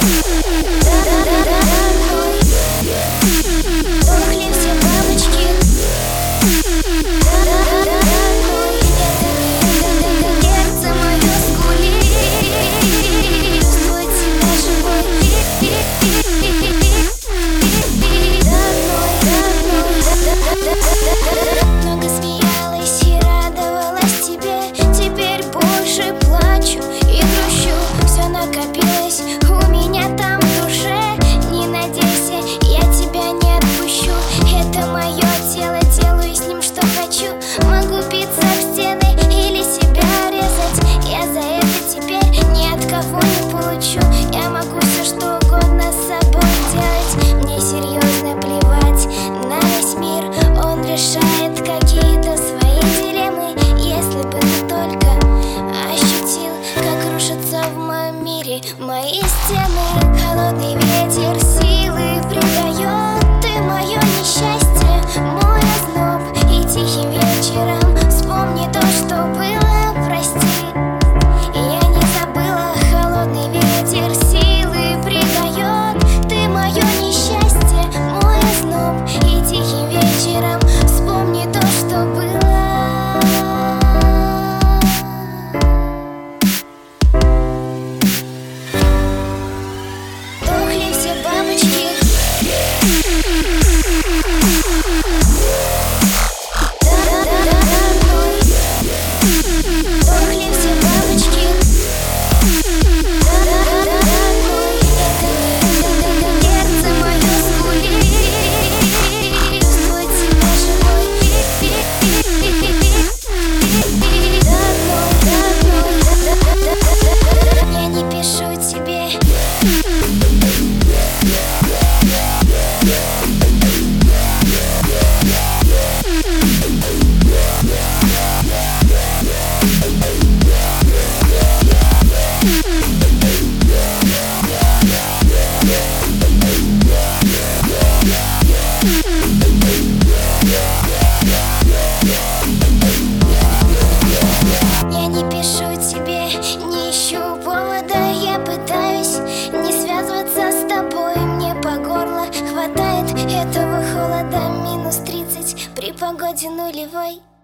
Много смеялась и радовалась тебе, теперь больше плачу и грущу. Все накопилось у меня там в душе. Не надейся, я тебя не отпущу. Это мое тело, делаю с ним что хочу. Могу биться в стены или себя резать. Я за это теперь ни от кого не получу. Я могу все что угодно с собой делать. Мне серьезно плевать на весь мир. Он решает какие-то свои дилеммы. Если бы ты только ощутил, как рушатся в моем мире мои стены. Холодный ветер силы придает. Ты мое несчастье, мой озноб. И тихим вечером вспомни то, что было, прости. Я не забыла, холодный ветер силы придает. Ты мое несчастье, мой озноб. И тихим вечером вспомни то, что было. Дохли все бабочки. Дохли все бабочки. Сердце мое скулит, чувствует себя живой. Я не пишу тебе. Я не пишу тебе, не ищу повода. Я пытаюсь не связываться с тобой. Мне по горло хватает этого холода. -30 при погоде нулевой.